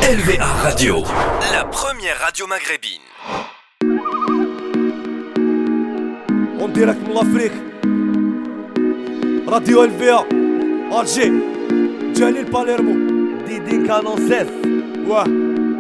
LVA Radio, la première radio maghrébine. On direct من l'Afrique. Radio LVA Alger Jalil Palermo Didi Canonzef. Ouais.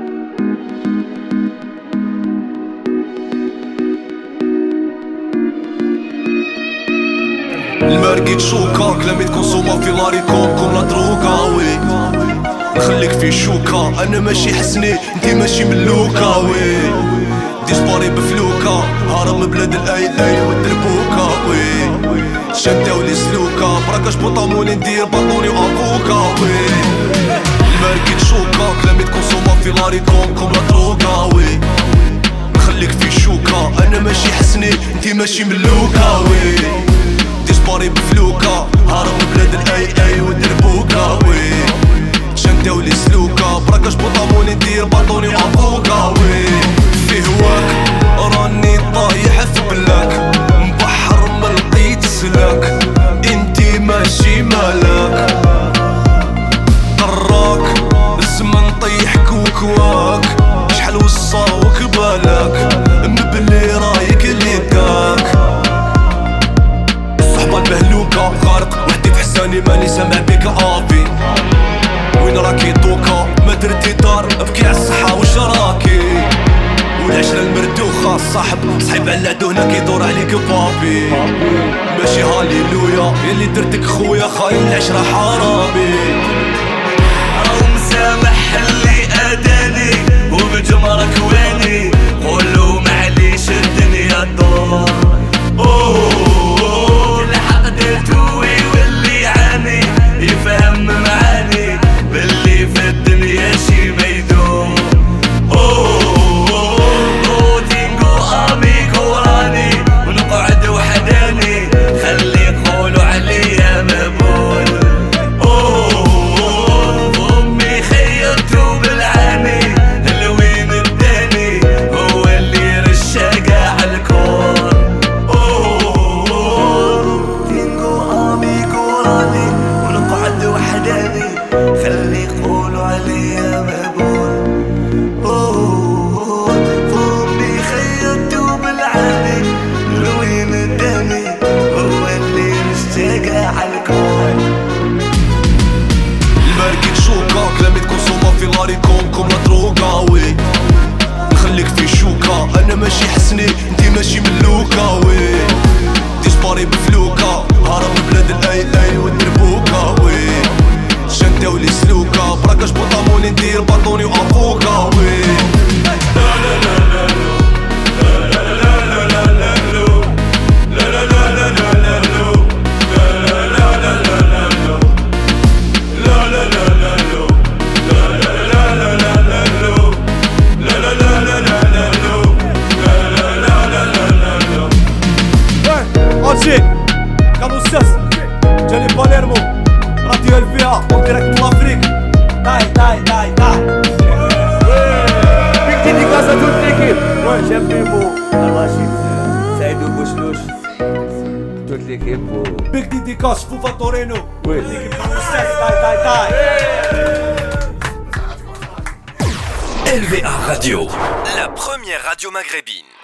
الماركي تشوكا كلامي تكونسوما في لاريكوم كوم لا دروكا وي نخليك في شوكا انا ماشي حسني انتي ماشي ملوكا وي ديسباري بفلوكا هرم من بلاد الاي والدربوكا وي شداو لي سلوكا براكاش بوطاموني ندير باطوني وافوكا وي الماركي تشوكا كلامي تكونسوما في لاريكوم كوم لا دروكا وي نخليك في شوكا انا ماشي حسني انتي ماشي ملوكا وي ديسباري بفلوكا هارب من بلاد الاي والدربوكا وي تشداو لي سلوكا براكاش بوطاموني ندير باطوني وافوكا وي في هواك راني طايح في بلاك مبحر ملقيت سلاك انتي ماشي ملاك قراك الزمن طيحك وكواك شحال وصاوك بالك مبلي رايك اللي داك المهلوكة غارق وحدي في حساني ماني سامع بيك افي وين راكي دوكا ما درتي دار ابكي عالصحة واش راكي والعشرة المردوخة الصاحب صحيب على عدو هنا كيدور عليك بابي ماشي هاليلويا يلي درتك خويا خاين العشرة حرامي راهو مسامح اللي اداني وبجمرك ويني قولو معليش الدنيا تدور واللي يعاني يفهم معاني باللي في الدنيا شي ما يدوم تينجو اميكو راني ونقعد وحداني خلي يقولوا عليا مبول امي خيرتو بالعاني لوين الداني هو اللي رشا قاع الكون ونقعد وحداني خلي يقولوا عليا مهبول فمي خيطتو بالعاني لوين الداني هو اللي مشتاق عالكون الماركي تشوكا كلامي تكونسوما في لاريكوم كوم لا دروكا وي نخليك في شوكا انا ماشي حسني انتي ماشي ملوكا وي ديسباري بفلوكا هرب من بلاد الاي والدربوكا وي شداو لي سلوكا براكاش بوطاموني ندير باطوني وافوكا وي Alger Canonzef Jalil Palermo Radio LVA On direct من l'Afrique داي بيك ديديكاس à toute l'équipe. Ouais, j'aime Bimbo, Al-Rachid, Saïdou Bouchlouch, toute l'équipe. Big dédicace Foufa Toreno. Oui. L'équipe Canonzef داي LVA Radio, la première radio maghrébine.